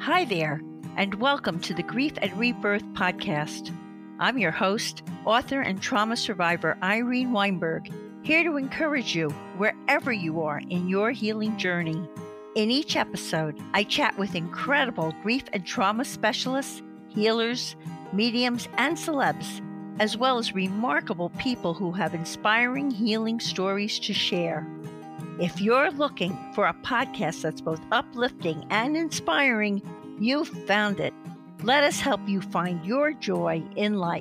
Hi there, and welcome to the Grief and Rebirth podcast. I'm your host, author and trauma survivor Irene Weinberg, here to encourage you wherever you are in your healing journey. In each episode, I chat with incredible grief and trauma specialists, healers, mediums, and celebs, as well as remarkable people who have inspiring healing stories to share. If you're looking for a podcast that's both uplifting and inspiring, you've found it. Let us help you find your joy in life.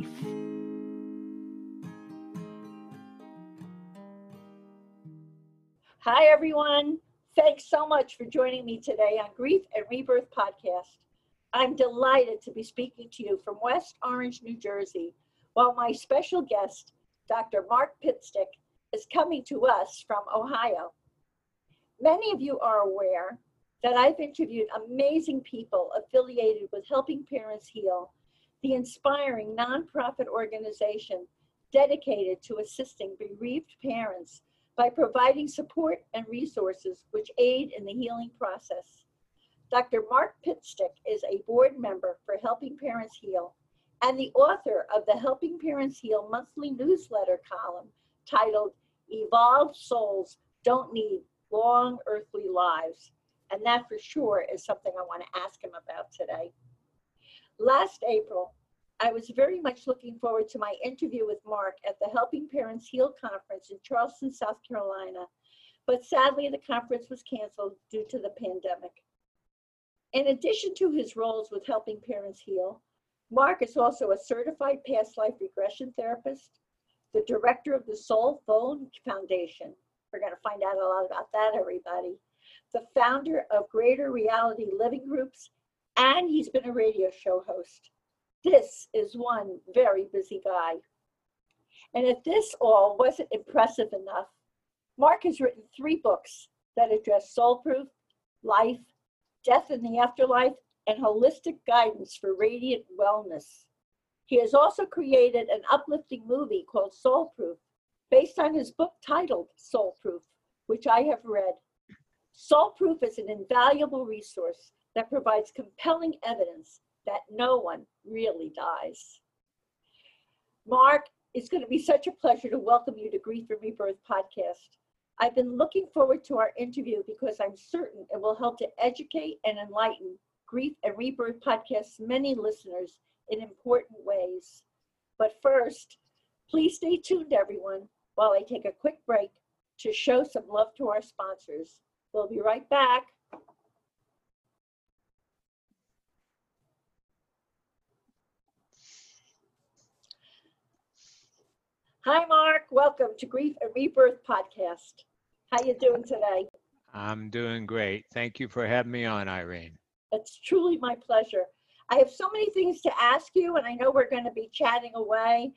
Hi, everyone. Thanks so much for joining me today on Grief and Rebirth podcast. I'm delighted to be speaking to you from West Orange, New Jersey, while my special guest, Dr. Mark Pitstick, is coming to us from Ohio. Many of you are aware that I've interviewed amazing people affiliated with Helping Parents Heal, the inspiring nonprofit organization dedicated to assisting bereaved parents by providing support and resources which aid in the healing process. Dr. Mark Pitstick is a board member for Helping Parents Heal and the author of the Helping Parents Heal monthly newsletter column titled Evolved Souls Don't Need Long Earthly Lives. And that for sure is something I want to ask him about today. Last April, I was very much looking forward to my interview with Mark at the Helping Parents Heal conference in Charleston, South Carolina, but sadly the conference was canceled due to the pandemic. In addition to his roles with Helping Parents Heal, Mark is also a certified past life regression therapist, the director of the Soul Phone Foundation. We're going to find out a lot about that, everybody. The founder of Greater Reality Living Groups, and he's been a radio show host. This is one very busy guy. And if this all wasn't impressive enough, Mark has written 3 books that address soul proof, life, death in the afterlife, and holistic guidance for radiant wellness. He has also created an uplifting movie called Soul Proof, based on his book titled Soul Proof, which I have read. Soul Proof is an invaluable resource that provides compelling evidence that no one really dies. Mark, it's going to be such a pleasure to welcome you to Grief and Rebirth podcast. I've been looking forward to our interview because I'm certain it will help to educate and enlighten Grief and Rebirth podcast's many listeners in important ways. But first, please stay tuned, everyone, while I take a quick break to show some love to our sponsors. We'll be right back. Hi, Mark. Welcome to Grief and Rebirth podcast. How you doing today? I'm doing great. Thank you for having me on, Irene. It's truly my pleasure. I have so many things to ask you, and I know we're going to be chatting away.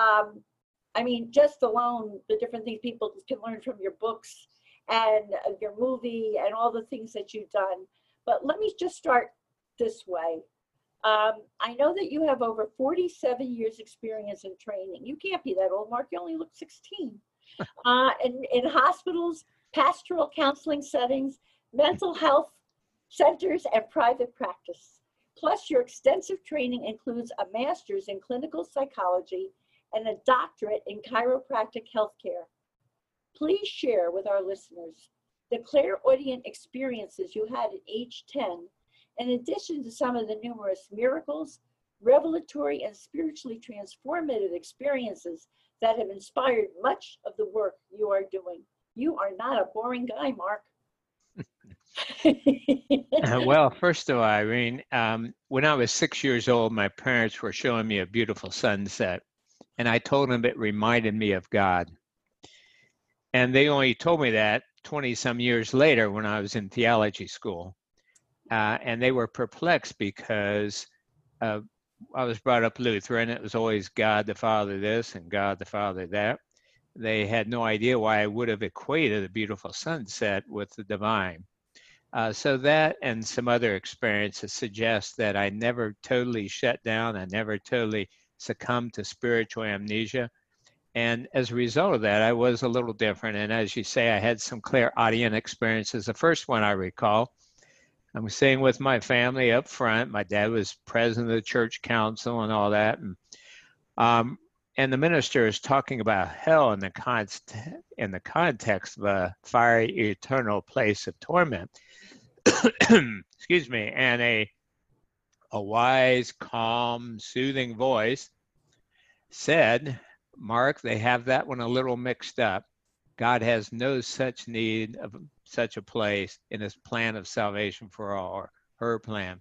Just alone, the different things people can learn from your books and your movie and all the things that you've done. But let me just start this way. I know that you have over 47 years experience in training. You can't be that old, Mark. You only look 16. In hospitals, pastoral counseling settings, mental health centers, and private practice. Plus, your extensive training includes a master's in clinical psychology and a doctorate in chiropractic healthcare. Please share with our listeners the clairaudient experiences you had at age 10, in addition to some of the numerous miracles, revelatory, and spiritually transformative experiences that have inspired much of the work you are doing. You are not a boring guy, Mark. Well, first of all, Irene, when I was 6 years old, my parents were showing me a beautiful sunset, and I told them it reminded me of God. And they only told me that 20-some years later when I was in theology school. And they were perplexed because I was brought up Lutheran. It was always God the Father this and God the Father that. They had no idea why I would have equated a beautiful sunset with the divine. So that and some other experiences suggest that I never totally shut down. I never totally succumbed to spiritual amnesia. And as a result of that, I was a little different. And as you say, I had some clairaudient experiences. The first one I recall I'm sitting with my family up front. My dad was president of the church council and all that. Um, and the minister is talking about hell in the context of a fiery eternal place of torment. Excuse me. And a wise, calm, soothing voice said, Mark, they have that one a little mixed up. God has no such need of such a place in his plan of salvation for all, or her plan.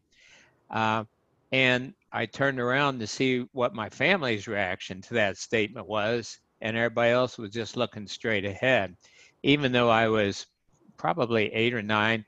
And I turned around to see what my family's reaction to that statement was, and everybody else was just looking straight ahead. Even though I was probably 8 or 9,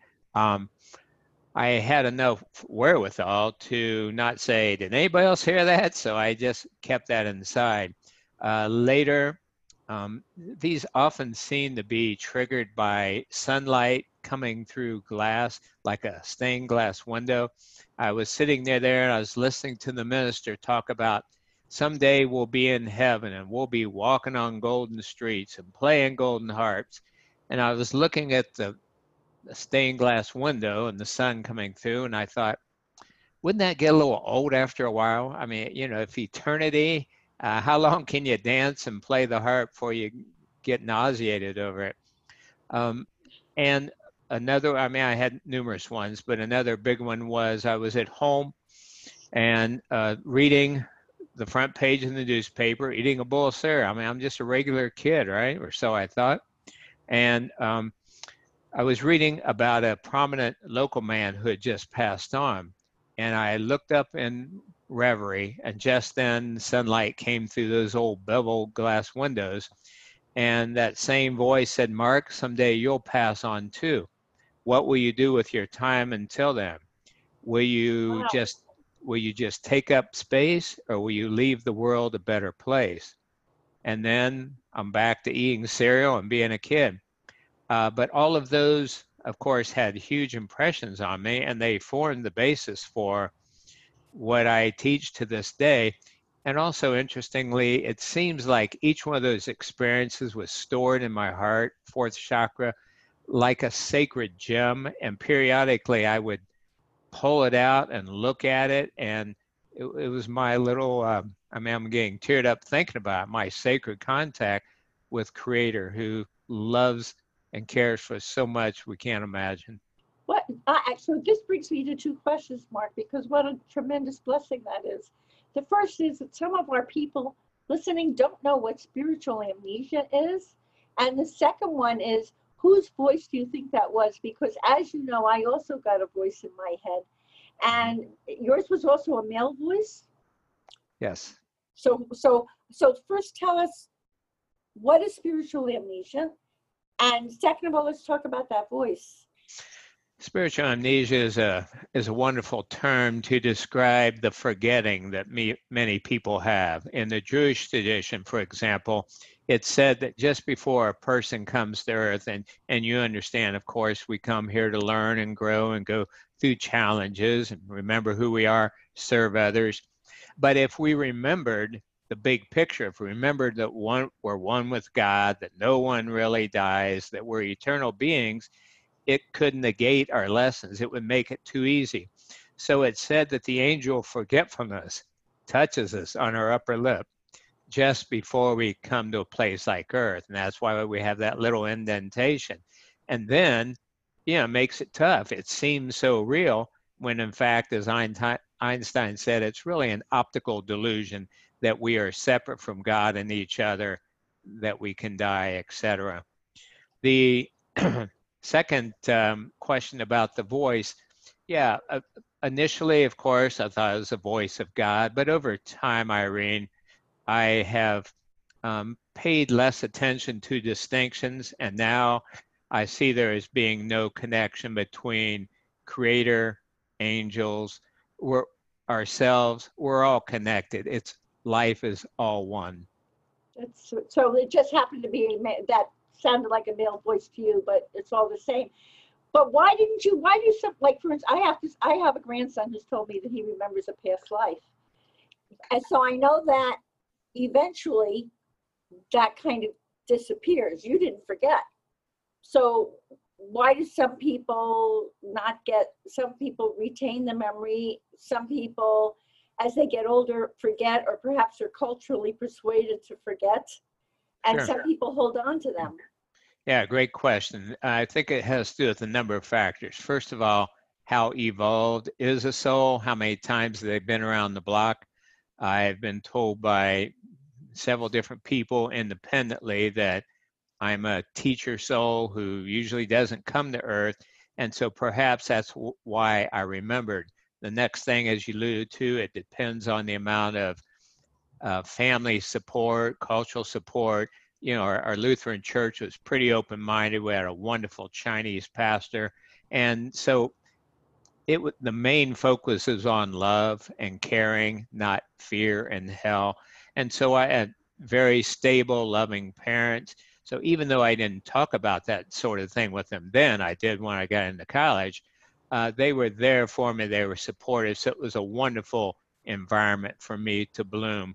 I had enough wherewithal to not say, did anybody else hear that? So I just kept that inside. Later, these often seem to be triggered by sunlight coming through glass, like a stained glass window. I was sitting there and I was listening to the minister talk about someday we'll be in heaven and we'll be walking on golden streets and playing golden harps. And I was looking at the stained glass window and the sun coming through, and I thought, wouldn't that get a little old after a while? I mean, if eternity, how long can you dance and play the harp before you get nauseated over it? And another, I mean, I had numerous ones, but another big one was I was at home and reading the front page of the newspaper, eating a bowl of cereal. I mean, I'm just a regular kid, right? Or so I thought. And I was reading about a prominent local man who had just passed on. And I looked up in reverie, and just then sunlight came through those old bevel glass windows. And that same voice said, Mark, someday you'll pass on too. What will you do with your time until then? Will you just take up space, or will you leave the world a better place? And then I'm back to eating cereal and being a kid. But all of those, of course, had huge impressions on me, and they formed the basis for what I teach to this day. And also, interestingly, it seems like each one of those experiences was stored in my heart, fourth chakra, like a sacred gem. And periodically, I would pull it out and look at it. And it was my little, I mean, I'm getting teared up thinking about it, my sacred contact with Creator, who loves and cares for so much we can't imagine. So this brings me to 2 questions, Mark, because what a tremendous blessing that is. The first is that some of our people listening don't know what spiritual amnesia is. And the second one is, whose voice do you think that was? Because as you know, I also got a voice in my head. And yours was also a male voice? Yes. So first tell us, what is spiritual amnesia? And second of all, let's talk about that voice. Spiritual amnesia is a wonderful term to describe the forgetting that many people have. In the Jewish tradition, for example, it's said that just before a person comes to earth, and you understand, of course, we come here to learn and grow and go through challenges and remember who we are, serve others. But if we remembered the big picture, if we remembered that we're one with God, that no one really dies, that we're eternal beings, it could negate our lessons. It would make it too easy. So it's said that the angel forgetfulness touches us on our upper lip just before we come to a place like Earth. And that's why we have that little indentation. And then, it makes it tough. It seems so real when, in fact, as Einstein said, it's really an optical delusion that we are separate from God and each other, that we can die, etc. The second question about the voice, initially, of course, I thought it was the voice of God, but over time, Irene, I have paid less attention to distinctions, and now I see there as being no connection between Creator, angels, ourselves. We're all connected. Life is all one. So it just happened to be that sounded like a male voice to you, but it's all the same. But why do some, like, for instance, I have a grandson who's told me that he remembers a past life. And so I know that eventually that kind of disappears. You didn't forget. So why do some people not get, some people retain the memory, some people, as they get older, forget, or perhaps they're culturally persuaded to forget, and Sure. some people hold on to them? Yeah, great question. I think it has to do with a number of factors. First of all, how evolved is a soul? How many times they've been around the block? I've been told by several different people independently that I'm a teacher soul who usually doesn't come to Earth. And so perhaps that's why I remembered. The next thing, as you alluded to, it depends on the amount of family support, cultural support. You know, our Lutheran church was pretty open-minded. We had a wonderful Chinese pastor. And so the main focus is on love and caring, not fear and hell. And so I had very stable, loving parents. So even though I didn't talk about that sort of thing with them then, I did when I got into college. They were there for me. They were supportive. So it was a wonderful environment for me to bloom.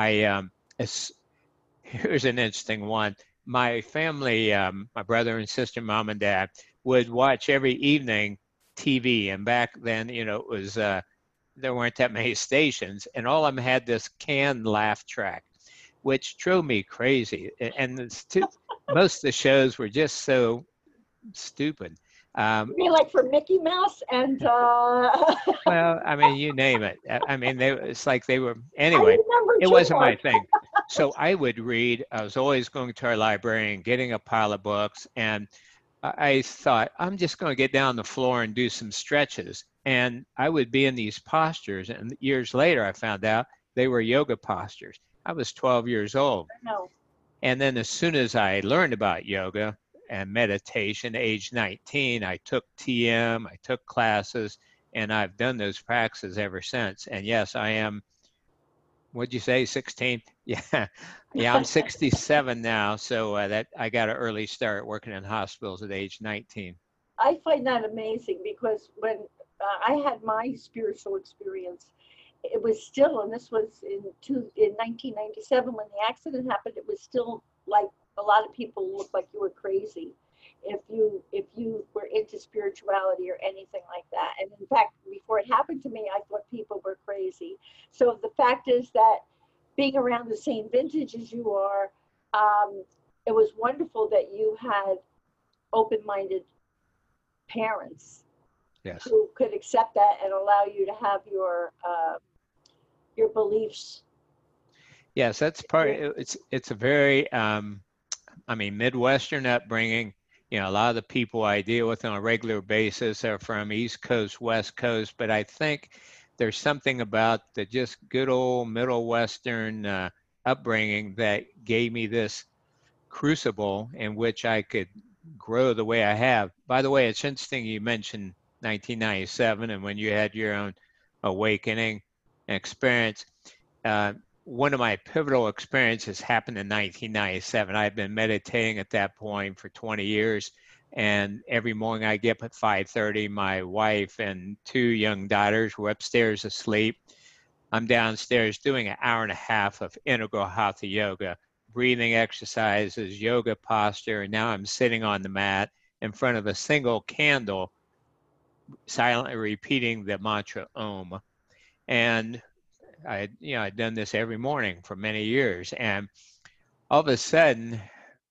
Here's an interesting one. My family, my brother and sister, mom and dad, would watch every evening TV. And back then, you know, it was there weren't that many stations, and all of them had this canned laugh track, which drove me crazy. And most of the shows were just so stupid. You mean like for Mickey Mouse and Well, I mean, you name it. I mean, it's like they were, I anyway, remember it too wasn't my much. thing. So I would read, I was always going to our library and getting a pile of books. And I thought, I'm just going to get down the floor and do some stretches. And I would be in these postures. And years later, I found out they were yoga postures. I was 12 years old. No. And then as soon as I learned about yoga and meditation, age 19, I took TM, I took classes, and I've done those practices ever since. And yes, I am, what'd you say, 16? Yeah, yeah, I'm 67 now, so that I got an early start working in hospitals at age 19. I find that amazing because when I had my spiritual experience, it was still, and this was in 1997 when the accident happened. It was still like a lot of people looked like you were crazy if you were into spirituality or anything like that. And in fact, before it happened to me, I thought people were crazy. So the fact is that being around the same vintage as you are, it was wonderful that you had open-minded parents Yes. who could accept that and allow you to have your beliefs. Yes, that's part. It's a very, I mean, Midwestern upbringing. You know, a lot of the people I deal with on a regular basis are from East Coast, West Coast, but I think there's something about the just good old Middle Western upbringing that gave me this crucible in which I could grow the way I have. By the way, it's interesting you mentioned 1997 and when you had your own awakening and experience. Uh, One of my pivotal experiences happened in 1997. I've been meditating at that point for 20 years. And every morning I get up at 5:30. My wife and two young daughters were upstairs asleep. I'm downstairs doing an hour and a half of integral hatha yoga, breathing exercises, yoga posture, and now I'm sitting on the mat in front of a single candle, silently repeating the mantra Om. And I'd done this every morning for many years, and all of a sudden,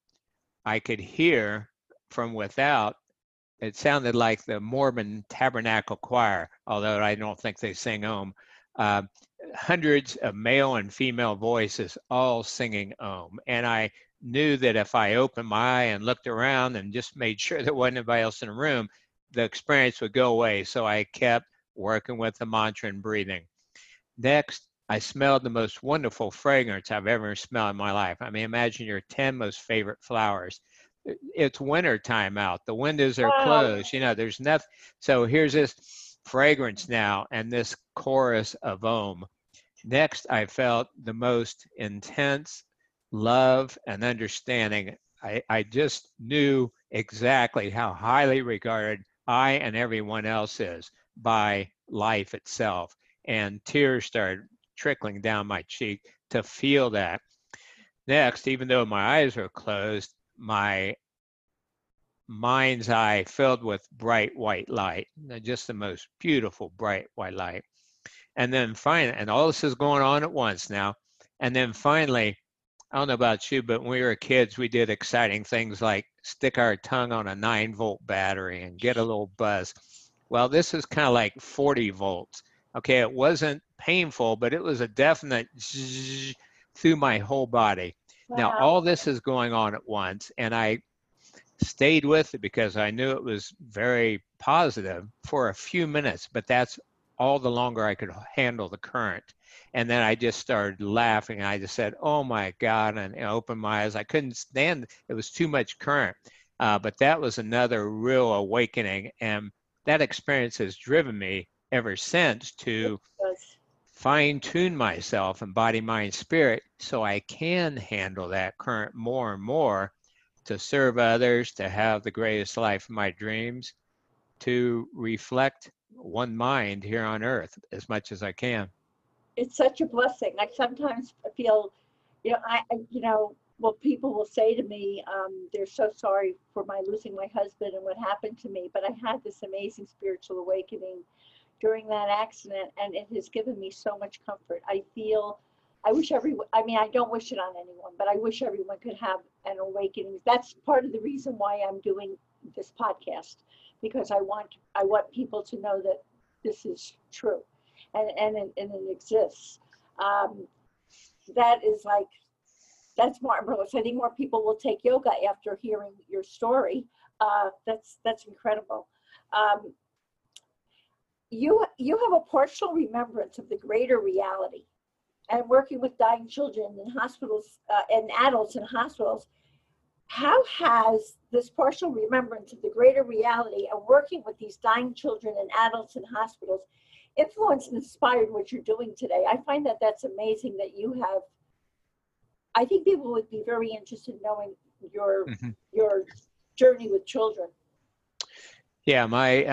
I could hear from without. It sounded like the Mormon Tabernacle Choir, although I don't think they sing Om. Uh, Hundreds of male and female voices all singing Om, and I knew that if I opened my eye and looked around and just made sure there wasn't anybody else in the room, the experience would go away. So I kept working with the mantra and breathing. Next, I smelled the most wonderful fragrance I've ever smelled in my life. I mean, imagine your 10 most favorite flowers. It's winter time out. The windows are Wow. closed. You know, there's nothing. So here's this fragrance now and this chorus of Om. Next, I felt the most intense love and understanding. I just knew exactly how highly regarded I and everyone else is by life itself. And tears started trickling down my cheek to feel that. Next, even though my eyes were closed, my mind's eye filled with bright white light, just the most beautiful bright white light. And then finally, and all this is going on at once now. And then finally, I don't know about you, but when we were kids, we did exciting things like stick our tongue on a 9-volt battery and get a little buzz. Well, this is kind of like 40 volts. Okay, it wasn't painful, but it was a definite zzz through my whole body. Wow. Now, all this is going on at once, and I stayed with it because I knew it was very positive for a few minutes, but that's all the longer I could handle the current. And then I just started laughing. I just said, oh my God, and I opened my eyes. I couldn't stand it. It was too much current. But that was another real awakening. And that experience has driven me ever since to fine tune myself in body, mind, spirit, so I can handle that current more and more to serve others, to have the greatest life of my dreams, to reflect one mind here on earth as much as I can. It's such a blessing. I sometimes feel, well, people will say to me, they're so sorry for my losing my husband and what happened to me, but I had this amazing spiritual awakening during that accident, and it has given me so much comfort. I wish everyone, I don't wish it on anyone, but I wish everyone could have an awakening. That's part of the reason why I'm doing this podcast, because I want people to know that this is true and it exists. That's marvelous. I think more people will take yoga after hearing your story. That's incredible. You have a partial remembrance of the greater reality, and working with dying children in hospitals and adults in hospitals. How has this partial remembrance of the greater reality and working with these dying children and adults in hospitals influenced and inspired what you're doing today? I find that that's amazing that you have. I think people would be very interested in knowing your journey with children. Yeah,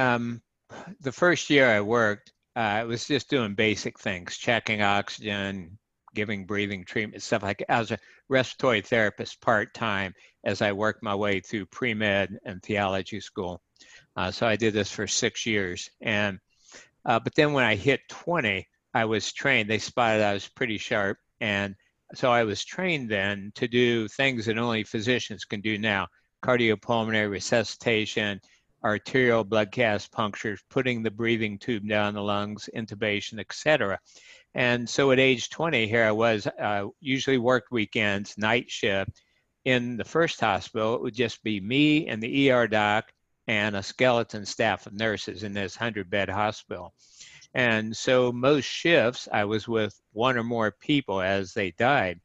the first year I worked, I was just doing basic things, checking oxygen, giving breathing treatment, stuff like that. I was a respiratory therapist part-time as I worked my way through pre-med and theology school. So I did this for 6 years. And but then when I hit 20, I was trained. They spotted I was pretty sharp. And so I was trained then to do things that only physicians can do now: cardiopulmonary resuscitation, arterial blood gas punctures, putting the breathing tube down the lungs, intubation, etc. And so at age 20, here I was, usually worked weekends, night shift. In the first hospital, it would just be me and the ER doc and a skeleton staff of nurses in this 100-bed hospital. And so most shifts, I was with one or more people as they died.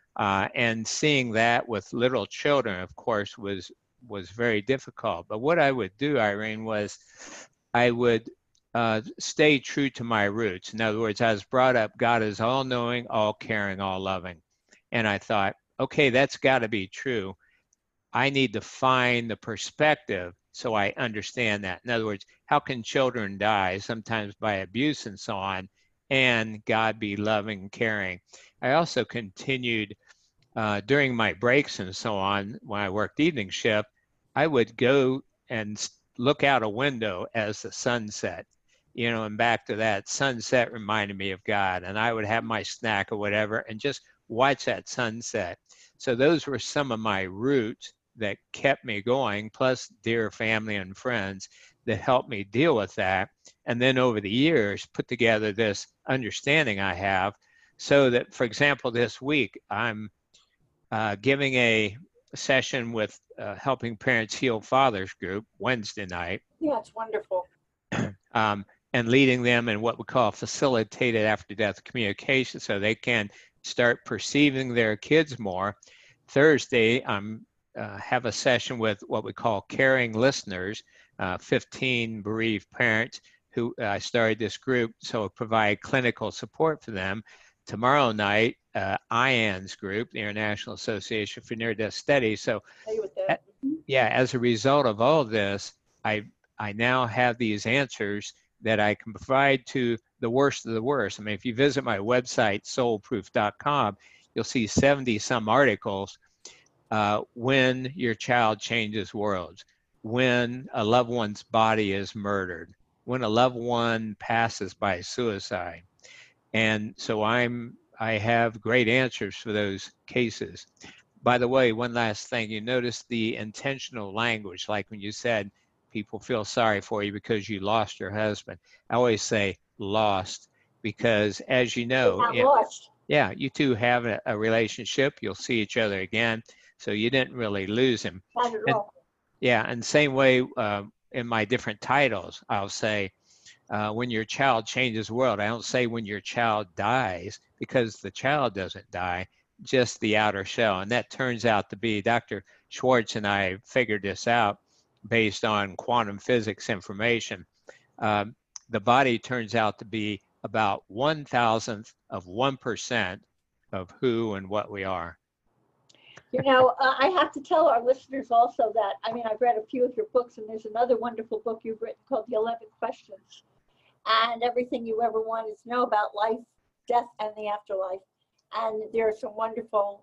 And seeing that with little children, of course, was very difficult. But what I would do, Irene, was I would stay true to my roots. In other words, I was brought up, God is all-knowing, all-caring, all-loving. And I thought, okay, that's got to be true. I need to find the perspective so I understand that. In other words, how can children die, sometimes by abuse and so on, and God be loving and caring? I also continued during my breaks and so on, when I worked evening shift, I would go and look out a window as the sun set, and back to that sunset reminded me of God. And I would have my snack or whatever and just watch that sunset. So those were some of my roots that kept me going, plus dear family and friends that helped me deal with that. And then over the years, put together this understanding I have so that, for example, this week, I'm giving a session with Helping Parents Heal Fathers group Wednesday night. Yeah, it's wonderful. And leading them in what we call facilitated after-death communication so they can start perceiving their kids more. Thursday, I'm have a session with what we call caring listeners, 15 bereaved parents who I started this group, so provide clinical support for them. Tomorrow night, IANS group, the International Association for Near-Death Studies. So, as a result of all of this, I now have these answers that I can provide to the worst of the worst. I mean, if you visit my website, soulproof.com, you'll see 70 some articles when your child changes worlds. when a loved one's body is murdered, when a loved one passes by suicide. And so I have great answers for those cases. By the way, one last thing, you notice the intentional language, like when you said people feel sorry for you because you lost your husband. I always say lost because, as you know, Not lost. yeah, you two have a relationship. You'll see each other again. So you didn't really lose him. Not at And all. yeah, and same way in my different titles, I'll say when your child changes the world. I don't say when your child dies because the child doesn't die, just the outer shell. And that turns out to be, Dr. Schwartz and I figured this out based on quantum physics information. The body turns out to be about 1,000th of 1% of who and what we are. You know, I have to tell our listeners also that, I mean, I've read a few of your books, and there's another wonderful book you've written called The 11 Questions, and everything you ever wanted to know about life, death, and the afterlife. And there are some wonderful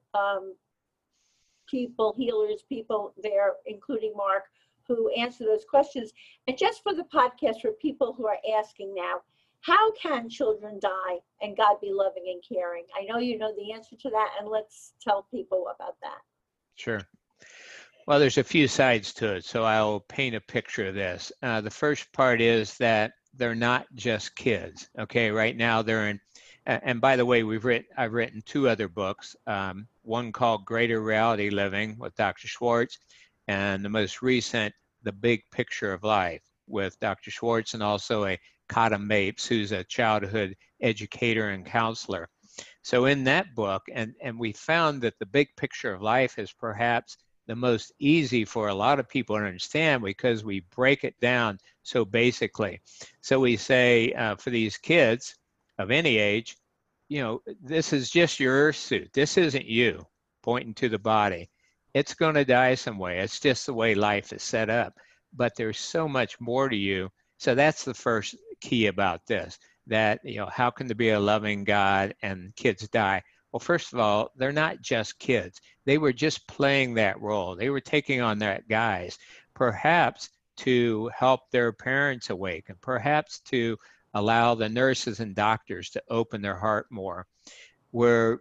people, healers, people there, including Mark, who answer those questions. And just for the podcast, for people who are asking now, how can children die and God be loving and caring? I know you know the answer to that, and let's tell people about that. Sure. Well, there's a few sides to it, so I'll paint a picture of this. The first part is that they're not just kids. Okay, right now they're in, and by the way, I've written two other books. One called Greater Reality Living with Dr. Schwartz, and the most recent, The Big Picture of Life with Dr. Schwartz, and also a Kata Mapes, who's a childhood educator and counselor. So in that book, and we found that the big picture of life is perhaps the most easy for a lot of people to understand because we break it down so basically. So we say for these kids of any age, you know, this is just your earth suit. This isn't you, pointing to the body. It's going to die some way. It's just the way life is set up. But there's so much more to you. So that's the first key about this, that, you know, how can there be a loving God and kids die? Well, first of all, they're not just kids. They were just playing that role. They were taking on that guise, perhaps to help their parents awaken, perhaps to allow the nurses and doctors to open their heart more. Where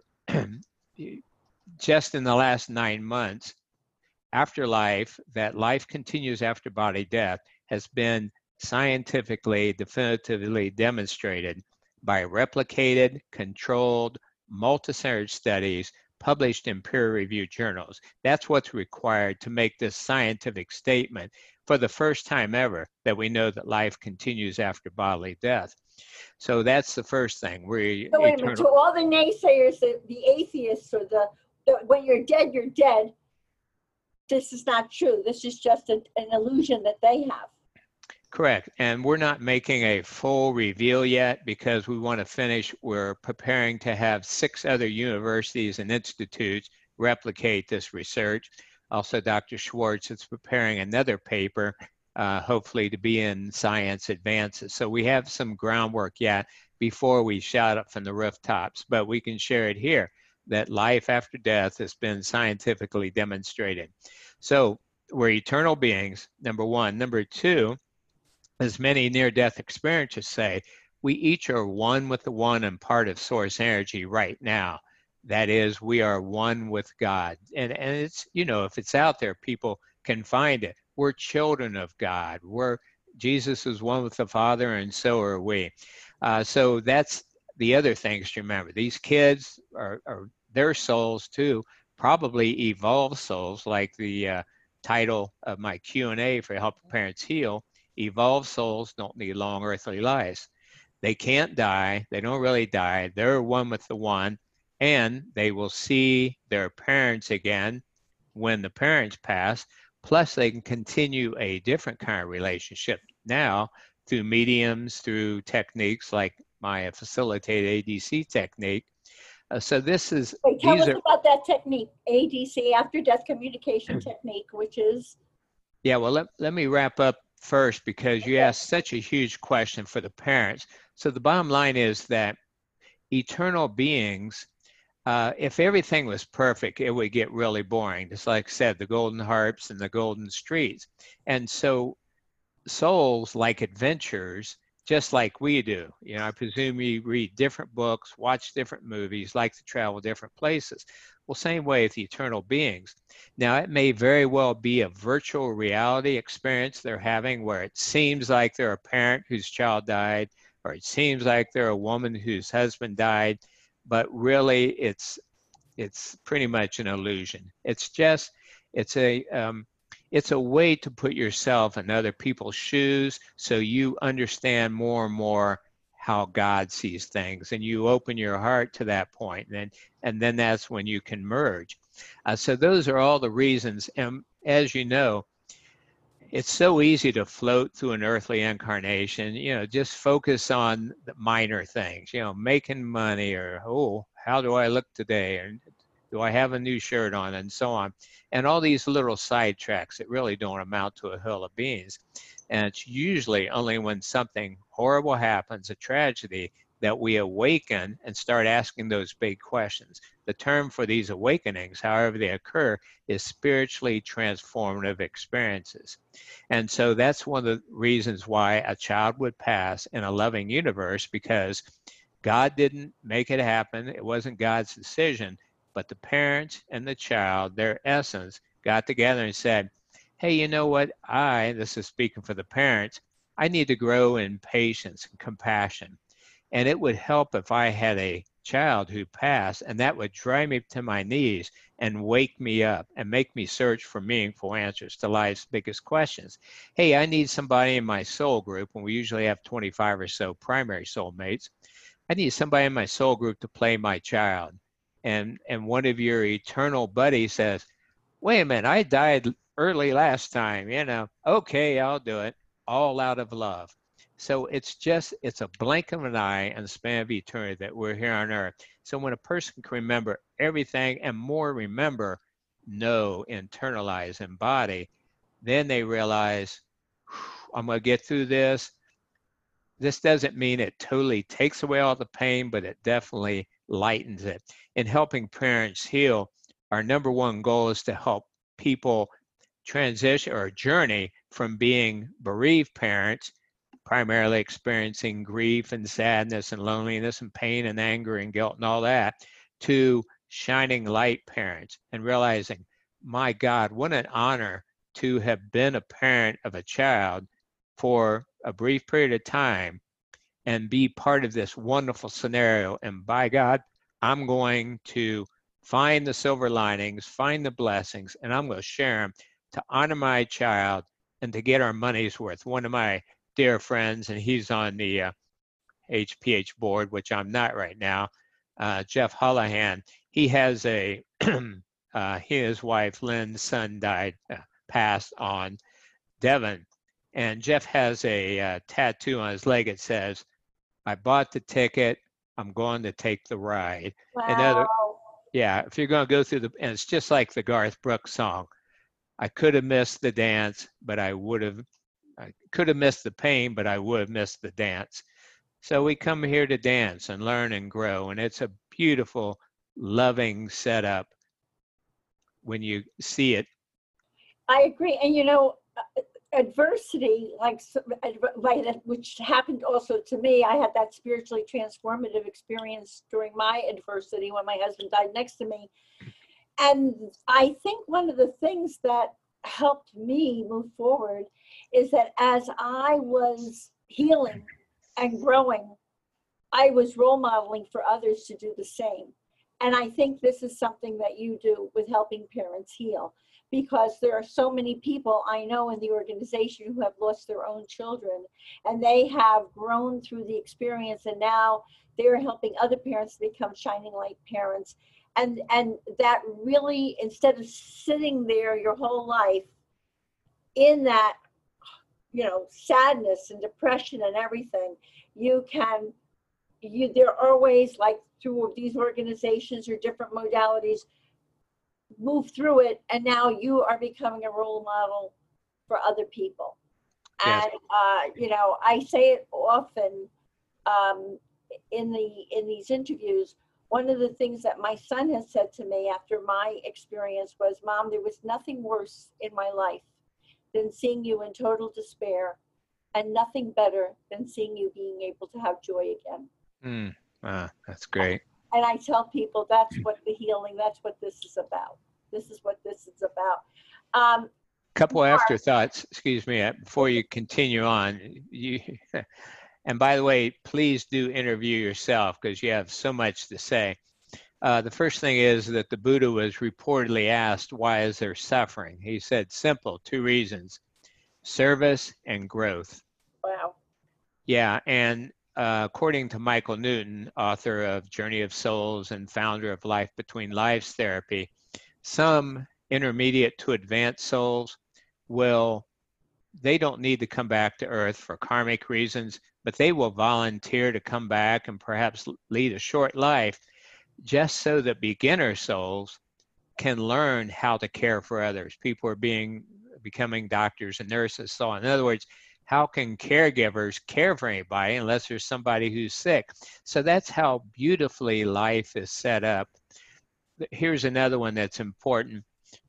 just in the last 9 months, afterlife, that life continues after body death, has been scientifically, definitively demonstrated by replicated, controlled, multi-centered studies published in peer-reviewed journals. That's what's required to make this scientific statement for the first time ever that we know that life continues after bodily death. So that's the first thing. So wait a minute, to all the naysayers, the atheists, or the when you're dead, you're dead, this is not true. This is just an illusion that they have. Correct. And we're not making a full reveal yet because we want to finish. We're preparing to have 6 other universities and institutes replicate this research. Also, Dr. Schwartz is preparing another paper, hopefully to be in Science Advances. So we have some groundwork yet before we shout it from the rooftops, but we can share it here that life after death has been scientifically demonstrated. So we're eternal beings, number one. Number two, as many near-death experiencers say, we each are one with the one and part of source energy right now. That is, we are one with God. And it's, you know, if it's out there, people can find it. We're children of God. Jesus is one with the Father, and so are we. So that's the other things to remember. These kids are their souls too, probably evolved souls, like the title of my Q&A for Helping Parents Heal. Evolved souls don't need long earthly lives. They can't die. They don't really die. They're one with the one, and they will see their parents again when the parents pass. Plus, they can continue a different kind of relationship now through mediums, through techniques like my facilitated ADC technique. So this is... Wait, tell us about that technique, ADC, after death communication technique, which is... Yeah, well, let me wrap up first because you asked such a huge question for the parents. So the bottom line is that eternal beings if everything was perfect, it would get really boring. Just like I said, the golden harps and the golden streets. And so souls like adventures just like we do. You know, I presume you read different books, watch different movies, like to travel different places. Well, same way with eternal beings. Now, it may very well be a virtual reality experience they're having where it seems like they're a parent whose child died, or it seems like they're a woman whose husband died, but really it's pretty much an illusion. It's just it's a it's a way to put yourself in other people's shoes so you understand more and more how God sees things, and you open your heart to that point, and then that's when you can merge. So those are all the reasons. And as you know, it's so easy to float through an earthly incarnation, you know, just focus on the minor things, you know, making money, or, oh, how do I look today? And do I have a new shirt on, and so on. And all these little sidetracks that really don't amount to a hill of beans. And it's usually only when something horrible happens, a tragedy, that we awaken and start asking those big questions. The term for these awakenings, however they occur, is spiritually transformative experiences. And so that's one of the reasons why a child would pass in a loving universe, because God didn't make it happen. It wasn't God's decision, but the parents and the child, their essence, got together and said, hey, you know what? This is speaking for the parents, I need to grow in patience and compassion. And it would help if I had a child who passed, and that would drive me to my knees and wake me up and make me search for meaningful answers to life's biggest questions. Hey, I need somebody in my soul group, and we usually have 25 or so primary soulmates. I need somebody in my soul group to play my child. And one of your eternal buddies says, wait a minute, I died early last time, you know, okay, I'll do it, all out of love. So it's a blink of an eye and the span of eternity that we're here on earth. So when a person can remember everything and more, remember, know, internalize, embody, then they realize, I'm going to get through this. This doesn't mean it totally takes away all the pain, but it definitely lightens it. In helping parents heal, our number one goal is to help people transition or journey from being bereaved parents, primarily experiencing grief and sadness and loneliness and pain and anger and guilt and all that, to shining light parents and realizing, my God, what an honor to have been a parent of a child for a brief period of time and be part of this wonderful scenario. And by God, I'm going to find the silver linings, find the blessings, and I'm going to share them to honor my child and to get our money's worth. One of my dear friends, and he's on the HPH board, which I'm not right now, Jeff Holohan, he has he and his wife, Lynn's son died, passed on, Devin. And Jeff has a tattoo on his leg. It says, I bought the ticket, I'm going to take the ride. Wow. Yeah, if you're going to go through and it's just like the Garth Brooks song. I could have missed the dance, but I could have missed the pain, but I would have missed the dance. So we come here to dance and learn and grow. And it's a beautiful, loving setup when you see it. I agree. And you know, adversity, which happened also to me, I had that spiritually transformative experience during my adversity when my husband died next to me. And I think one of the things that helped me move forward is that as I was healing and growing, I was role modeling for others to do the same. And I think this is something that you do with helping parents heal, because there are so many people I know in the organization who have lost their own children, and they have grown through the experience, and now they're helping other parents to become shining light parents. And that really, instead of sitting there your whole life in that, you know, sadness and depression and everything, there are ways, like through these organizations or different modalities, move through it, and now you are becoming a role model for other people. Yes. And you know, I say it often in these interviews, one of the things that my son has said to me after my experience was, Mom, there was nothing worse in my life than seeing you in total despair, and nothing better than seeing you being able to have joy again. That's great. And I tell people that's what the healing, that's what this is about. This is what this is about. Couple Mark, afterthoughts, excuse me, before you continue on. And by the way, please do interview yourself because you have so much to say. The first thing is that the Buddha was reportedly asked, why is there suffering? He said, simple, 2 reasons, service and growth. Wow. Yeah, and according to Michael Newton, author of Journey of Souls and founder of Life Between Lives Therapy, some intermediate to advanced souls they don't need to come back to Earth for karmic reasons, but they will volunteer to come back and perhaps lead a short life just so that beginner souls can learn how to care for others. People are becoming doctors and nurses. So in other words, how can caregivers care for anybody unless there's somebody who's sick? So that's how beautifully life is set up. Here's another one that's important.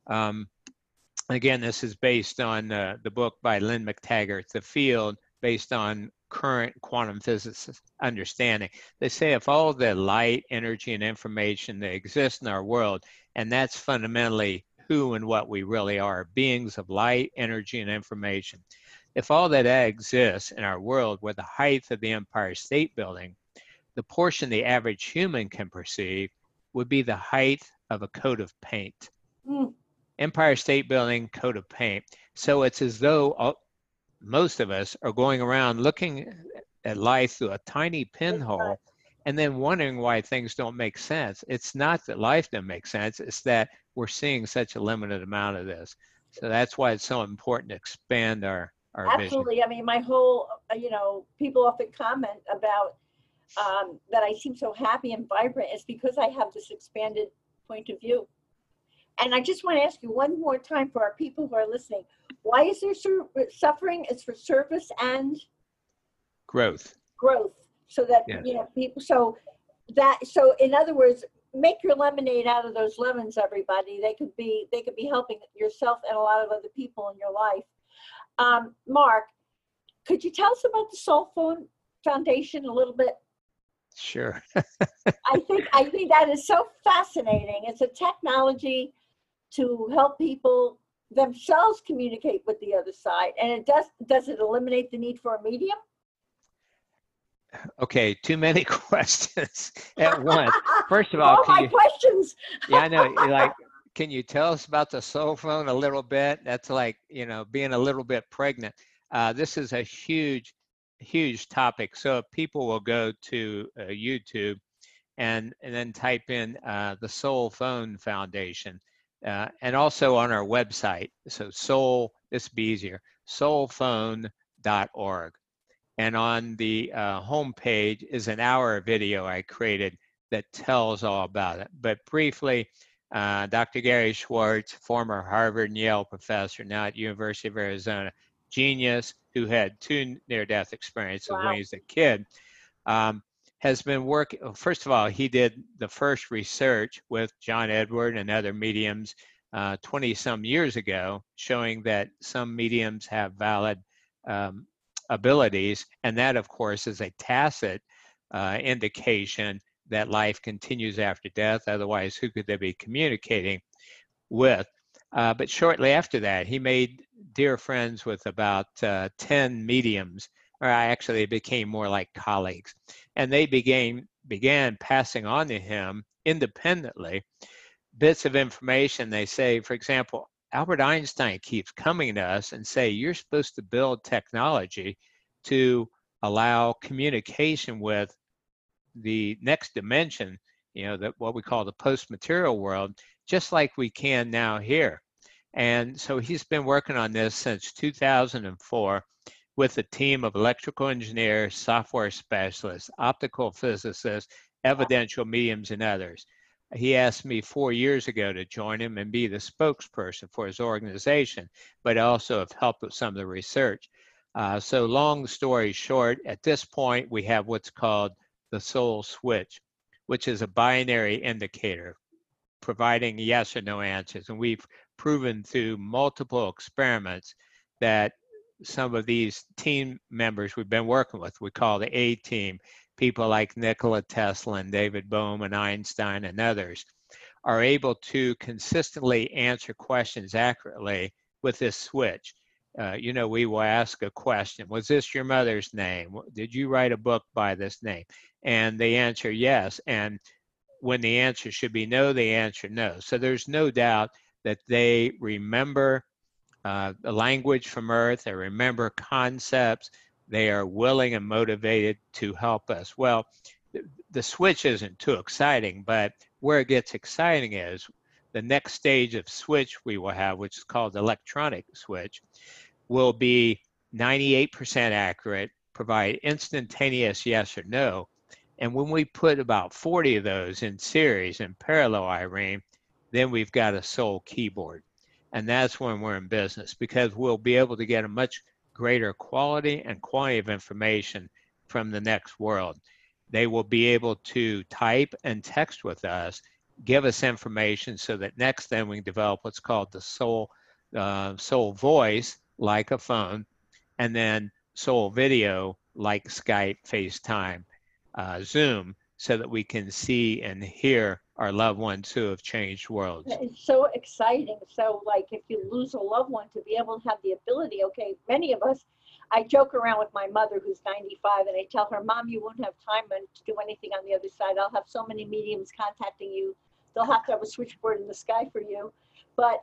Again, this is based on the book by Lynn McTaggart, The Field, based on current quantum physics understanding. They say if all the light, energy, and information that exists in our world, and that's fundamentally who and what we really are, beings of light, energy, and information. If all that exists in our world were the height of the Empire State Building, the portion the average human can perceive would be the height of a coat of paint. Empire State Building, coat of paint. So it's as though most of us are going around looking at life through a tiny pinhole and then wondering why things don't make sense. It's not that life doesn't make sense, it's that we're seeing such a limited amount of this. So that's why it's so important to expand our Absolutely. vision. I mean, my whole, people often comment about that I seem so happy and vibrant. It's because I have this expanded point of view. And I just want to ask you one more time for our people who are listening, why is there suffering? It's for service and growth. So that, yes. People, so in other words, make your lemonade out of those lemons, everybody. They could be helping yourself and a lot of other people in your life. Mark, could you tell us about the Soul Phone Foundation a little bit? Sure. I think that is so fascinating. It's a technology to help people themselves communicate with the other side. And it does it eliminate the need for a medium? Okay, too many questions at once. First of all, questions. Yeah, I know. Like, can you tell us about the Soul Phone a little bit? That's like, being a little bit pregnant. This is a huge topic. So if people will go to YouTube and then type in the Soul Phone Foundation, and also on our website. So this would be easier, soulphone.org. And on the homepage is an hour video I created that tells all about it. But briefly, Dr. Gary Schwartz, former Harvard and Yale professor, now at University of Arizona, genius who had 2 near-death experiences when he was a kid, has been working. First of all, he did the first research with John Edward and other mediums 20-some years ago, showing that some mediums have valid abilities, and that, of course, is a tacit indication that life continues after death. Otherwise, who could they be communicating with? But shortly after that, he made dear friends with about 10 mediums, or actually they became more like colleagues. And they began passing on to him independently bits of information. They say, for example, Albert Einstein keeps coming to us and say, you're supposed to build technology to allow communication with the next dimension, what we call the post-material world, just like we can now here. And so he's been working on this since 2004 with a team of electrical engineers, software specialists, optical physicists, evidential mediums, and others. He asked me 4 years ago to join him and be the spokesperson for his organization, but also have helped with some of the research. So long story short, at this point, we have what's called the Soul Switch, which is a binary indicator, providing yes or no answers. And we've proven through multiple experiments that some of these team members we've been working with, we call the A team, people like Nikola Tesla and David Bohm and Einstein and others, are able to consistently answer questions accurately with this switch. We will ask a question. Was this your mother's name? Did you write a book by this name? And they answer yes. And when the answer should be no, they answer no. So there's no doubt that they remember the language from Earth, they remember concepts, they are willing and motivated to help us. Well, the switch isn't too exciting, but where it gets exciting is the next stage of switch we will have, which is called electronic switch, will be 98% accurate, provide instantaneous yes or no. And when we put about 40 of those in series in parallel, Irene, then we've got a soul keyboard. And that's when we're in business, because we'll be able to get a much greater quality and quantity of information from the next world. They will be able to type and text with us, give us information, so that next then we develop what's called the soul voice, like a phone, and then soul video, like Skype, FaceTime, Zoom, so that we can see and hear our loved ones who have changed worlds. It's so exciting. So like if you lose a loved one, to be able to have the ability, okay, many of us, I joke around with my mother who's 95 and I tell her, Mom, you won't have time to do anything on the other side. I'll have so many mediums contacting you. They'll have to have a switchboard in the sky for you. But,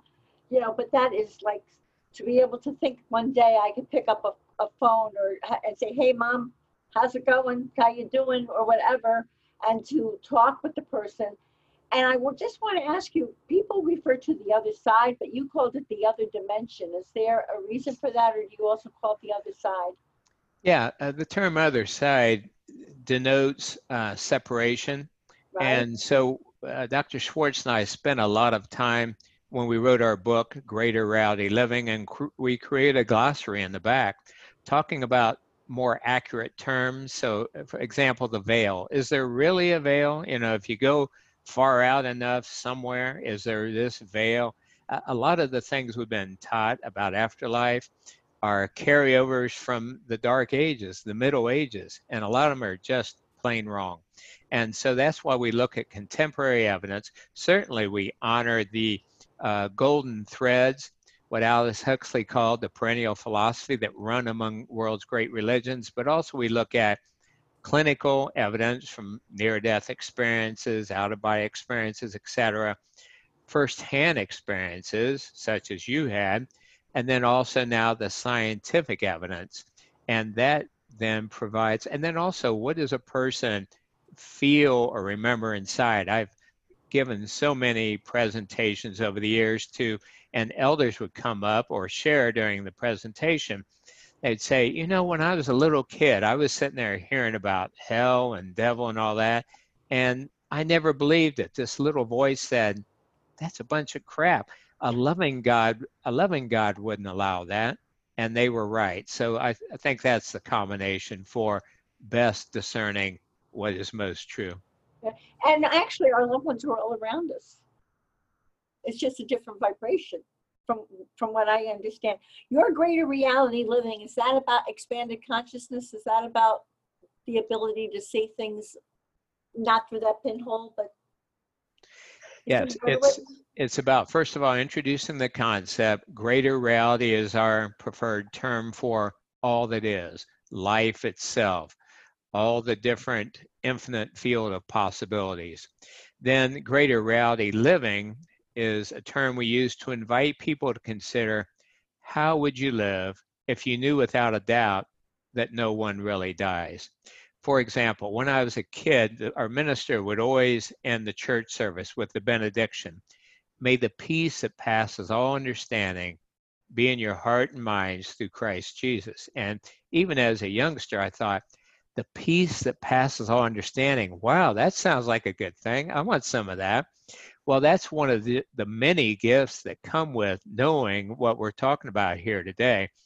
but that is like, to be able to think one day I could pick up a phone and say, hey, Mom, how's it going? How you doing? Or whatever, and to talk with the person. And I would just want to ask you, people refer to the other side, but you called it the other dimension. Is there a reason for that, or do you also call it the other side? Yeah, the term other side denotes separation. Right. And so Dr. Schwartz and I spent a lot of time when we wrote our book, Greater Reality Living, and we created a glossary in the back talking about more accurate terms. So for example, the veil. Is there really a veil? If you go far out enough somewhere, is there this veil? A lot of the things we've been taught about afterlife are carryovers from the Dark Ages, the Middle Ages, and a lot of them are just plain wrong. And so that's why we look at contemporary evidence. Certainly we honor the golden threads, what Aldous Huxley called the perennial philosophy that run among world's great religions, but also we look at clinical evidence from near-death experiences, out-of-body experiences, etc., first-hand experiences, such as you had, and then also now the scientific evidence. And that then provides, and then also what does a person feel or remember inside? I've given so many presentations over the years and elders would come up or share during the presentation. They'd say, when I was a little kid, I was sitting there hearing about hell and devil and all that, and I never believed it. This little voice said, that's a bunch of crap. A loving God wouldn't allow that, and they were right. So I think that's the combination for best discerning what is most true. And actually, our loved ones are all around us. It's just a different vibration from what I understand. Your greater reality living, is that about expanded consciousness? Is that about the ability to see things not through that pinhole, but? Yes, it's about, first of all, introducing the concept. Greater reality is our preferred term for all that is, life itself, all the different infinite field of possibilities. Then greater reality living is a term we use to invite people to consider, how would you live if you knew without a doubt that no one really dies? For example, when I was a kid, our minister would always end the church service with the benediction. May the peace that passes all understanding be in your heart and minds through Christ Jesus. And even as a youngster, I thought, the peace that passes all understanding, wow, that sounds like a good thing. I want some of that. Well, that's one of the many gifts that come with knowing what we're talking about here today.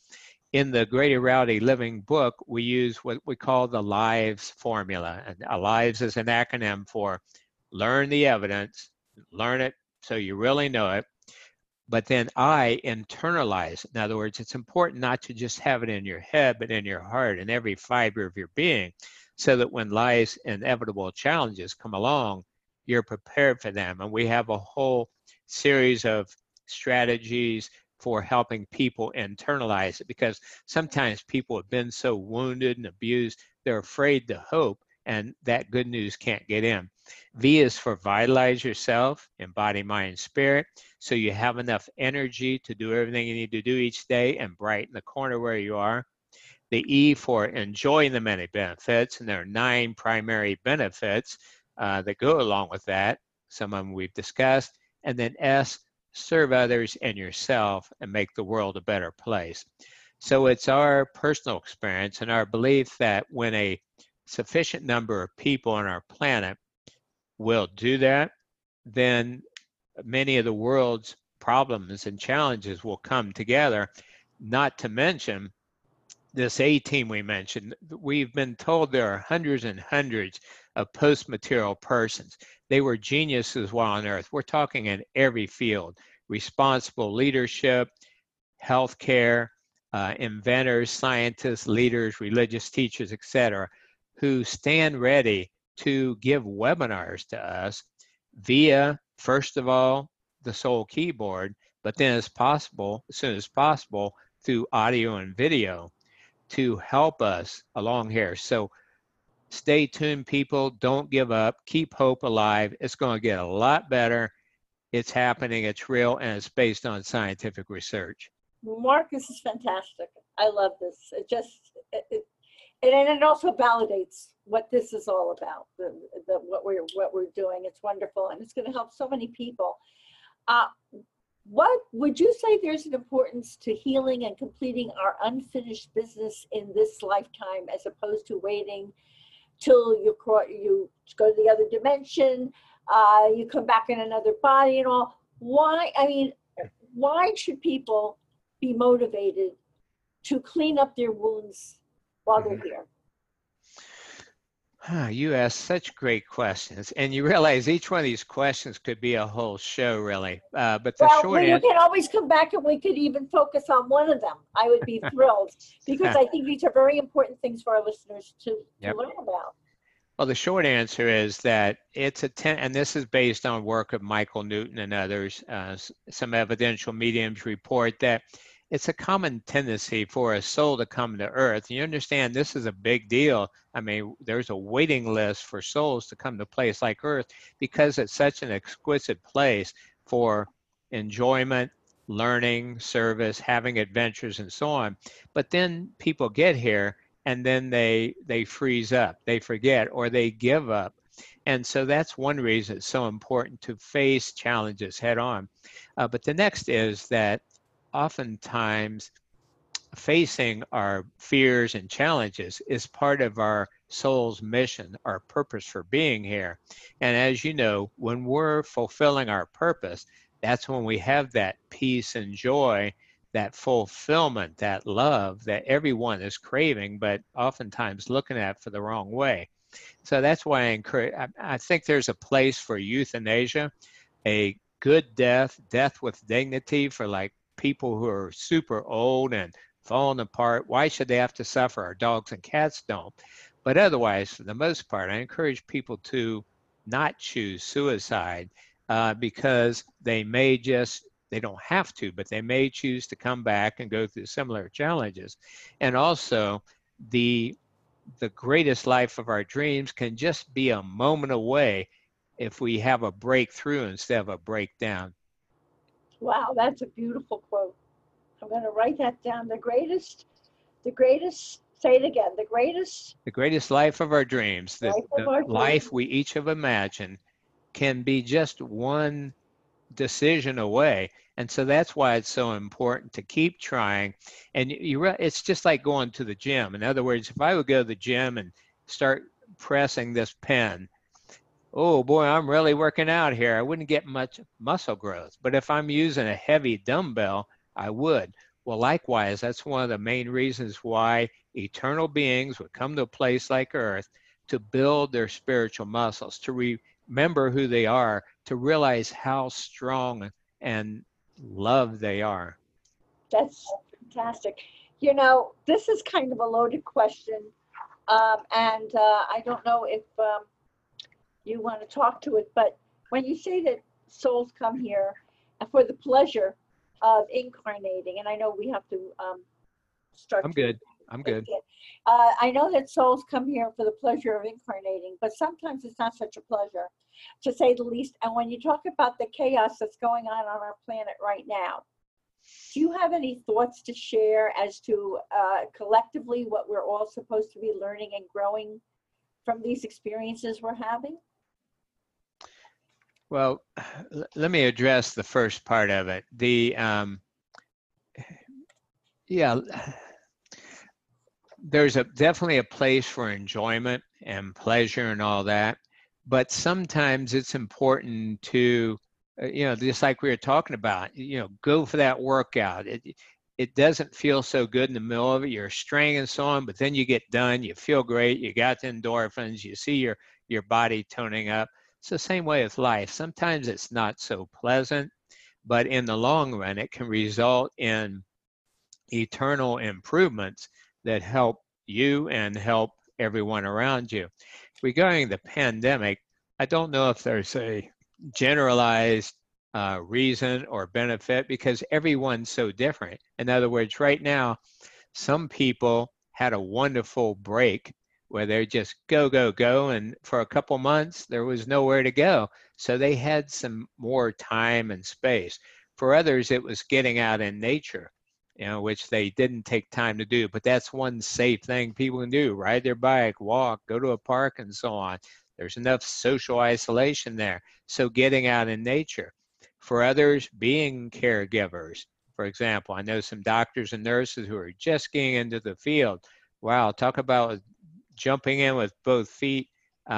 in the Greater Reality Living book, we use what we call the LIVES formula. And LIVES is an acronym for learn the evidence, learn it so you really know it, but then I internalize. In other words, it's important not to just have it in your head, but in your heart and every fiber of your being, so that when life's inevitable challenges come along, you're prepared for them. And we have a whole series of strategies for helping people internalize it, because sometimes people have been so wounded and abused, they're afraid to hope, and that good news can't get in. V is for vitalize yourself in body, mind, and spirit, so you have enough energy to do everything you need to do each day and brighten the corner where you are. The E for enjoying the many benefits, and there are 9 primary benefits that go along with that. Some of them we've discussed. And then S, serve others and yourself and make the world a better place. So it's our personal experience and our belief that when a sufficient number of people on our planet will do that, then many of the world's problems and challenges will come together. Not to mention this A team we mentioned. We've been told there are hundreds and hundreds of post-material persons. They were geniuses while on Earth. We're talking in every field: responsible leadership, healthcare, inventors, scientists, leaders, religious teachers, etc., who stand ready to give webinars to us via, first of all, the Soul Keyboard, but then as soon as possible, through audio and video to help us along here. So stay tuned, people. Don't give up. Keep hope alive. It's going to get a lot better. It's happening. It's real, and it's based on scientific research. Mark, this is fantastic. I love this. And it also validates what this is all about, what we're doing. It's wonderful, and it's going to help so many people. What would you say there's an importance to healing and completing our unfinished business in this lifetime, as opposed to waiting till you go to the other dimension, you come back in another body and all? Why should people be motivated to clean up their wounds while they're here? You ask such great questions, and you realize each one of these questions could be a whole show, really. But the short answer, you can always come back and we could even focus on one of them. I would be thrilled, because I think these are very important things for our listeners to learn about. Well, the short answer is that it's and this is based on work of Michael Newton and others. Some evidential mediums report that it's a common tendency for a soul to come to Earth. You understand, this is a big deal. I mean, there's a waiting list for souls to come to a place like Earth, because it's such an exquisite place for enjoyment, learning, service, having adventures, and so on. But then people get here, and then they freeze up, they forget, or they give up. And so that's one reason it's so important to face challenges head on. But the next is that oftentimes facing our fears and challenges is part of our soul's mission, our purpose for being here. And as you know, when we're fulfilling our purpose, that's when we have that peace and joy, that fulfillment, that love that everyone is craving, but oftentimes looking at for the wrong way. So that's why I encourage, I think there's a place for euthanasia, a good death with dignity for like people who are super old and falling apart. Why should they have to suffer? Our dogs and cats don't. But otherwise, for the most part, I encourage people to not choose suicide because they don't have to, but they may choose to come back and go through similar challenges. And also, the greatest life of our dreams can just be a moment away if we have a breakthrough instead of a breakdown. Wow, that's a beautiful quote. I'm going to write that down. The greatest, say it again, the greatest life of our dreams, the life we each have imagined, can be just one decision away. And so that's why it's so important to keep trying. And it's just like going to the gym. In other words, if I would go to the gym and start pressing this pen, oh boy, I'm really working out here, I wouldn't get much muscle growth. But if I'm using a heavy dumbbell, I would. Well, likewise, that's one of the main reasons why eternal beings would come to a place like Earth to build their spiritual muscles, to remember who they are, to realize how strong and loved they are. That's fantastic. This is kind of a loaded question, and I don't know if you want to talk to it, but when you say that souls come here for the pleasure of incarnating, and I know we have to start. I'm good. I'm good. I know that souls come here for the pleasure of incarnating, but sometimes it's not such a pleasure, to say the least. And when you talk about the chaos that's going on our planet right now, do you have any thoughts to share as to collectively what we're all supposed to be learning and growing from these experiences we're having? Well, let me address the first part of it. There's definitely a place for enjoyment and pleasure and all that, but sometimes it's important to, just like we were talking about, go for that workout. It doesn't feel so good in the middle of it. You're straining and so on, but then you get done, you feel great, you got the endorphins, you see your body toning up. It's the same way with life. Sometimes it's not so pleasant, but in the long run, it can result in eternal improvements that help you and help everyone around you. Regarding the pandemic, I don't know if there's a generalized reason or benefit because everyone's so different. In other words, right now, some people had a wonderful break where they're just go, go, go. And for a couple months, there was nowhere to go. So they had some more time and space. For others, it was getting out in nature, which they didn't take time to do. But that's one safe thing people can do: ride their bike, walk, go to a park, and so on. There's enough social isolation there. So getting out in nature. For others, being caregivers. For example, I know some doctors and nurses who are just getting into the field. Wow, talk about jumping in with both feet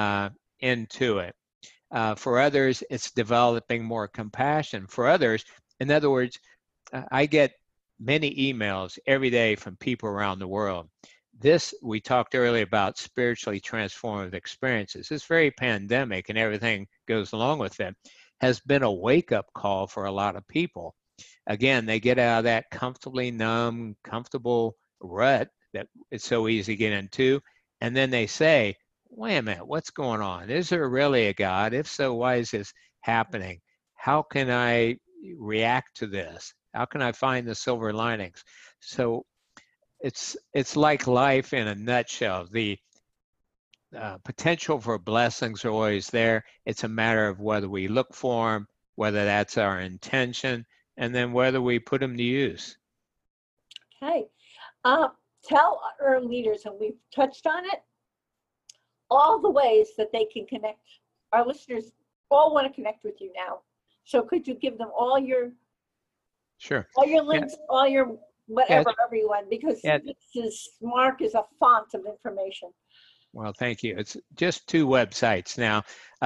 into it. For others, it's developing more compassion. For others, in other words, I get many emails every day from people around the world. This, we talked earlier about spiritually transformative experiences. This very pandemic and everything goes along with it has been a wake-up call for a lot of people. Again, they get out of that comfortably numb, comfortable rut that it's so easy to get into, and then they say, wait a minute, what's going on? Is there really a God? If so, why is this happening? How can I react to this? How can I find the silver linings? So it's like life in a nutshell. The potential for blessings are always there. It's a matter of whether we look for them, whether that's our intention, and then whether we put them to use. Okay. Tell our leaders, and we've touched on it, all the ways that they can connect. Our listeners all want to connect with you now. So could you give them all your links, all your whatever, everyone, because Mark is a font of information. Well, thank you. It's just 2 websites now,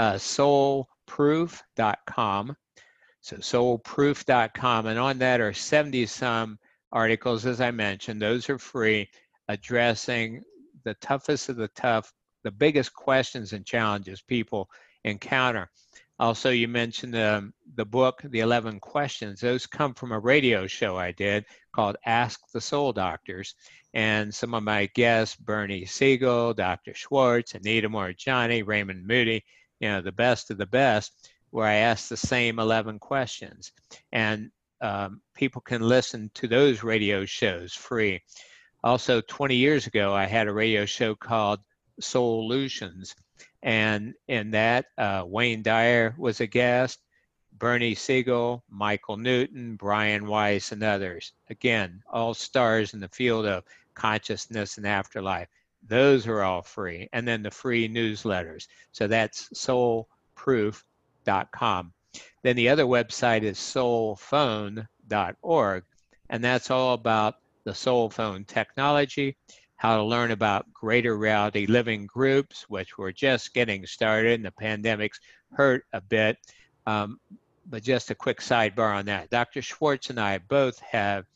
soulproof.com. So soulproof.com, and on that are 70-some articles, as I mentioned. Those are free, addressing the toughest of the tough, the biggest questions and challenges people encounter. Also, you mentioned the book, The 11 Questions. Those come from a radio show I did called Ask the Soul Doctors. And some of my guests, Bernie Siegel, Dr. Schwartz, Anita Moorjani, Raymond Moody, the best of the best, where I asked the same 11 questions. And people can listen to those radio shows free. Also, 20 years ago, I had a radio show called Soulutions. And in that, Wayne Dyer was a guest, Bernie Siegel, Michael Newton, Brian Weiss, and others. Again, all stars in the field of consciousness and afterlife. Those are all free. And then the free newsletters. So that's soulproof.com. Then the other website is soulphone.org. And that's all about the soul phone technology, how to learn about greater reality living groups, which we're just getting started, and the pandemic's hurt a bit. But just a quick sidebar on that. Dr. Schwartz and I both have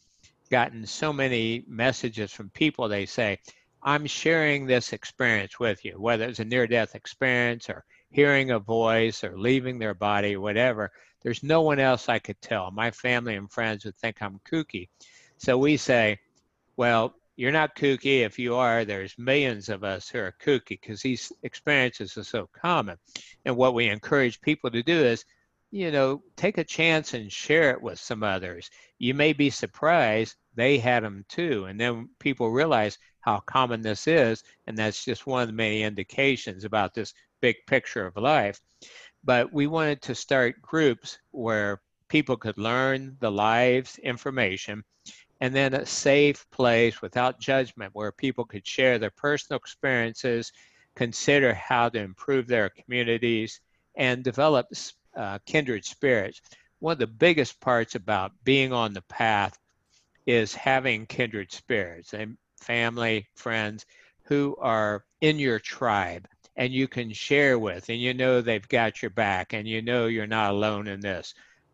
gotten so many messages from people. They say, I'm sharing this experience with you, whether it's a near-death experience or hearing a voice or leaving their body, whatever. There's no one else I could tell. My family and friends would think I'm kooky. So we say, well, you're not kooky. If you are, there's millions of us who are kooky because these experiences are so common. And what we encourage people to do is, take a chance and share it with some others. You may be surprised they had them too. And then people realize how common this is. And that's just one of the many indications about this big picture of life. But we wanted to start groups where people could learn the lives information, and then a safe place without judgment where people could share their personal experiences, consider how to improve their communities, and develop kindred spirits. One of the biggest parts about being on the path is having kindred spirits and family, friends who are in your tribe and you can share with, and they've got your back, and you're not alone in this.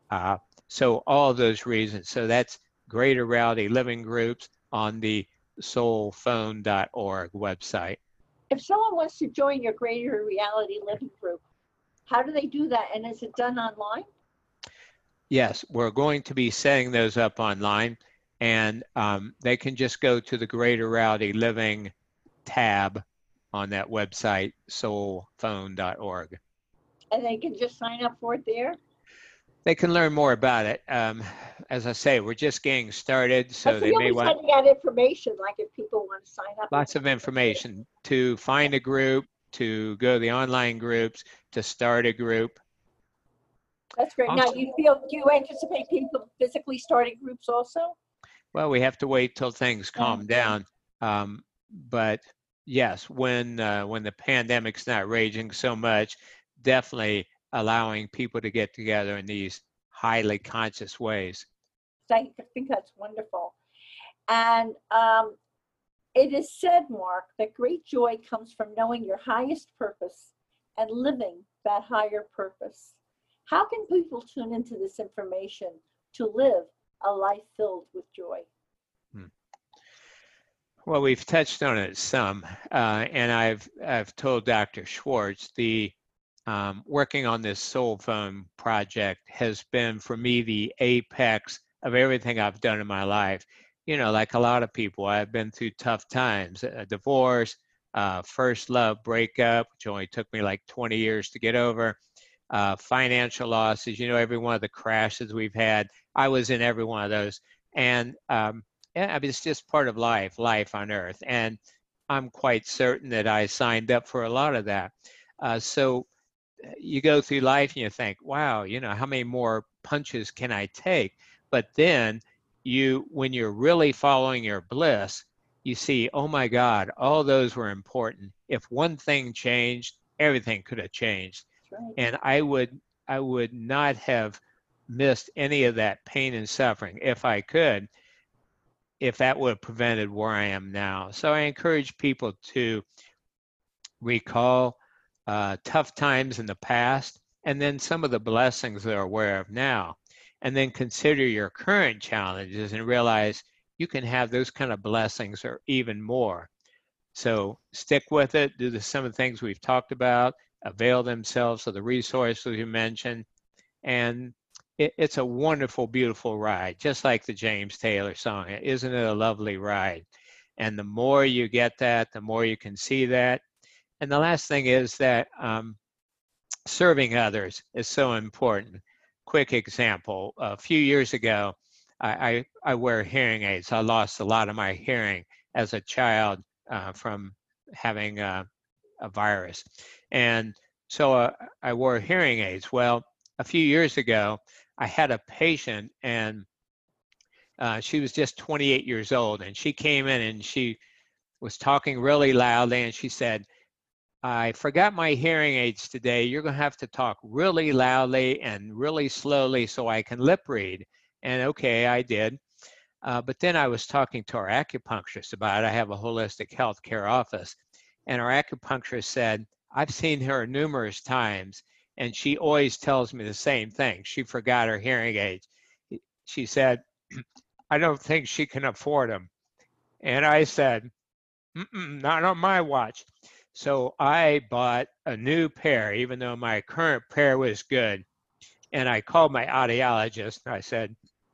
So all of those reasons. So that's Greater Reality Living Groups on the soulphone.org website. If someone wants to join your Greater Reality Living Group, how do they do that? And is it done online? Yes, we're going to be setting those up online, and they can just go to the Greater Reality Living tab on that website, soulphone.org. And they can just sign up for it there? They can learn more about it. As I say, we're just getting started, so they may want sending out information, like if people want to sign up. Lots of information to find a group, to go to the online groups, to start a group. That's great. Now, do you anticipate people physically starting groups also? Well, we have to wait till things calm down. But yes, when the pandemic's not raging so much, definitely allowing people to get together in these highly conscious ways. I think that's wonderful. And it is said, Mark, that great joy comes from knowing your highest purpose and living that higher purpose. How can people tune into this information to live a life filled with joy? Well, we've touched on it some, and I've told Dr. Schwartz the working on this Soul Phone project has been for me the apex of everything I've done in my life. Like a lot of people, I've been through tough times, a divorce, first love breakup, which only took me like 20 years to get over, financial losses, every one of the crashes we've had. I was in every one of those. And it's just part of life on earth. And I'm quite certain that I signed up for a lot of that. So you go through life and you think, wow, how many more punches can I take? But then when you're really following your bliss, you see, oh my God, all those were important. If one thing changed, everything could have changed. Right. And I would not have missed any of that pain and suffering if I could, if that would have prevented where I am now. So I encourage people to recall tough times in the past, and then some of the blessings they're aware of now, and then consider your current challenges and realize you can have those kind of blessings or even more. So stick with it, do some of the things we've talked about, avail themselves of the resources you mentioned, and it's a wonderful, beautiful ride, just like the James Taylor song. Isn't it a lovely ride? And the more you get that, the more you can see that. And the last thing is that serving others is so important. Quick example, a few years ago, I wear hearing aids. I lost a lot of my hearing as a child from having a virus. And so I wore hearing aids. Well, a few years ago, I had a patient, and she was just 28 years old, and she came in and she was talking really loudly, and she said, I forgot my hearing aids today. You're going to have to talk really loudly and really slowly so I can lip read. And okay, I did. But then I was talking to our acupuncturist about it. I have a holistic healthcare office. And our acupuncturist said, I've seen her numerous times, and she always tells me the same thing. She forgot her hearing aids. She said, I don't think she can afford them. And I said, not on my watch. So I bought a new pair, even though my current pair was good. And I called my audiologist and I said,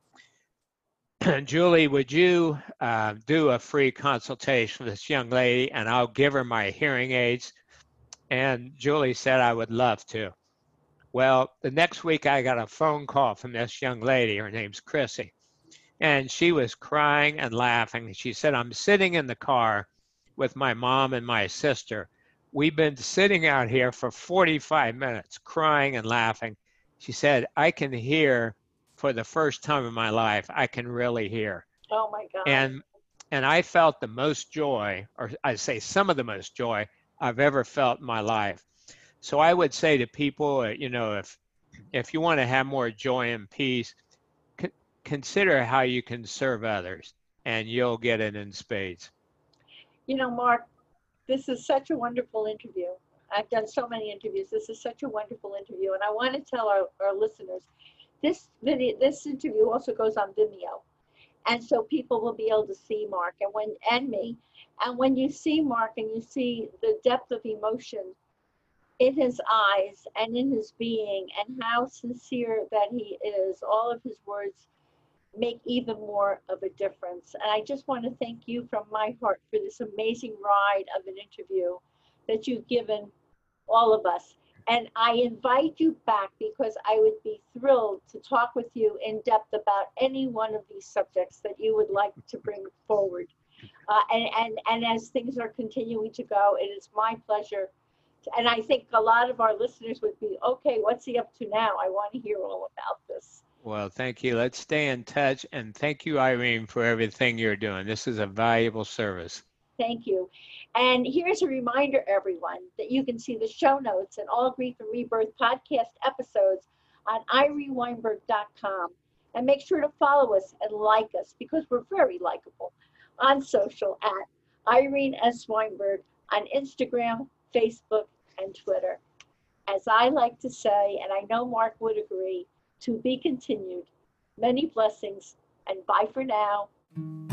Julie, would you do a free consultation with this young lady and I'll give her my hearing aids? And Julie said I would love to. Well, the next week I got a phone call from this young lady. Her name's Chrissy. And she was crying and laughing. She said, I'm sitting in the car with my mom and my sister. We've been sitting out here for 45 minutes crying and laughing. She said, I can hear for the first time in my life. I can really hear. Oh my God. And I felt the most joy, or I say some of the most joy I've ever felt in my life. So I would say to people, if you want to have more joy and peace, consider how you can serve others, and you'll get it in spades. Mark, this is such a wonderful interview. I've done so many interviews. This is such a wonderful interview. And I want to tell our listeners, this interview also goes on Vimeo. And so people will be able to see Mark and me. And when you see Mark and you see the depth of emotion in his eyes and in his being and how sincere that he is, all of his words make even more of a difference. And I just want to thank you from my heart for this amazing ride of an interview that you've given all of us. And I invite you back because I would be thrilled to talk with you in depth about any one of these subjects that you would like to bring forward. And as things are continuing to go, it is my pleasure. And I think a lot of our listeners would be, okay, what's he up to now? I want to hear all about this. Well, thank you. Let's stay in touch. And thank you, Irene, for everything you're doing. This is a valuable service. Thank you. And here's a reminder, everyone, that you can see the show notes and all Grief and Rebirth podcast episodes on ireneweinberg.com. And make sure to follow us and like us because we're very likable on social at Irene S. Weinberg on Instagram, Facebook, and Twitter. As I like to say, and I know Mark would agree, to be continued. Many blessings and bye for now.